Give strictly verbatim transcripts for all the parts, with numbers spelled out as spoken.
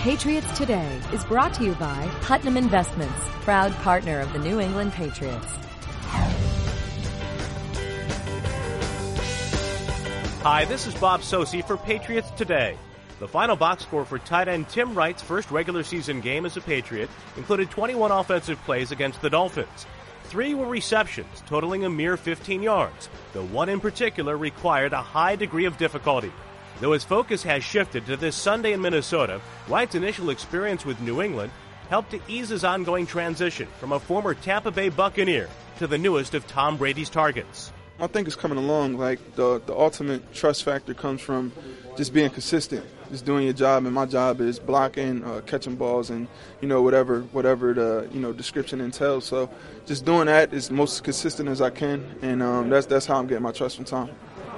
Patriots Today is brought to you by Putnam Investments, proud partner of the New England Patriots. Hi, this is Bob Socci for Patriots Today. The final box score for tight end Tim Wright's first regular season game as a Patriot included twenty-one offensive plays against the Dolphins. Three were receptions, totaling a mere fifteen yards, though one in particular required a high degree of difficulty. Though his focus has shifted to this Sunday in Minnesota, Wright's initial experience with New England helped to ease his ongoing transition from a former Tampa Bay Buccaneer to the newest of Tom Brady's targets. I think it's coming along. Like the the ultimate trust factor comes from just being consistent, just doing your job, and my job is blocking, uh, catching balls, and you know whatever whatever the you know description entails. So just doing that is most consistent as I can, and um, that's that's how I'm getting my trust from Tom.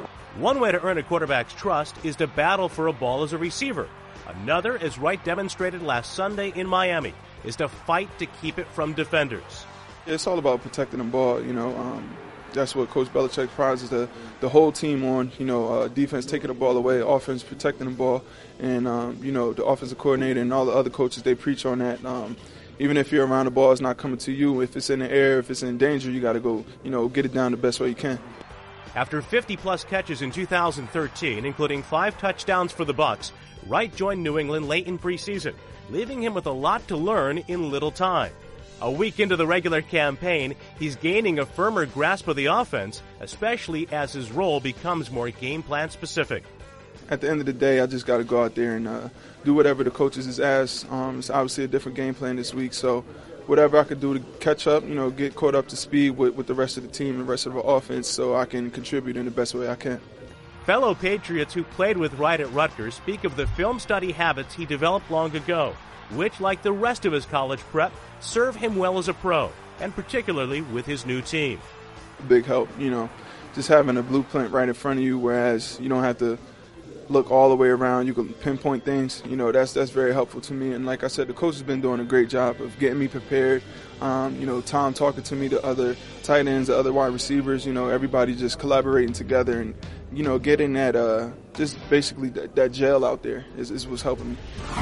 One way to earn a quarterback's trust is to battle for a ball as a receiver. Another, as Wright demonstrated last Sunday in Miami, is to fight to keep it from defenders. It's all about protecting the ball. You know, um, that's what Coach Belichick prizes the the whole team on. You know, uh, defense taking the ball away, offense protecting the ball, and um, you know the offensive coordinator and all the other coaches, they preach on that. Um, even if you're around the ball, it's not coming to you. If it's in the air, if it's in danger, you got to go. You know, get it down the best way you can. After fifty-plus catches in two thousand thirteen, including five touchdowns for the Bucs, Wright joined New England late in preseason, leaving him with a lot to learn in little time. A week into the regular campaign, he's gaining a firmer grasp of the offense, especially as his role becomes more game plan specific. At the end of the day, I just got to go out there and uh, do whatever the coaches is asked. Um, it's obviously a different game plan this week, so whatever I could do to catch up, you know, get caught up to speed with, with the rest of the team and the rest of the offense so I can contribute in the best way I can. Fellow Patriots who played with Wright at Rutgers speak of the film study habits he developed long ago, which, like the rest of his college prep, serve him well as a pro, and particularly with his new team. Big help, you know, just having a blueprint right in front of you, whereas you don't have to look all the way around. You can pinpoint things. You know, that's that's very helpful to me. And like I said, the coach has been doing a great job of getting me prepared. Um, you know, Tom talking to me, the other tight ends, the other wide receivers, you know, everybody just collaborating together and, you know, getting that, uh, just basically that, that gel out there is, is what's helping me.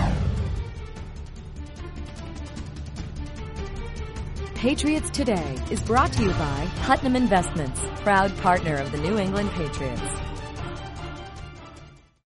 Patriots Today is brought to you by Putnam Investments, proud partner of the New England Patriots.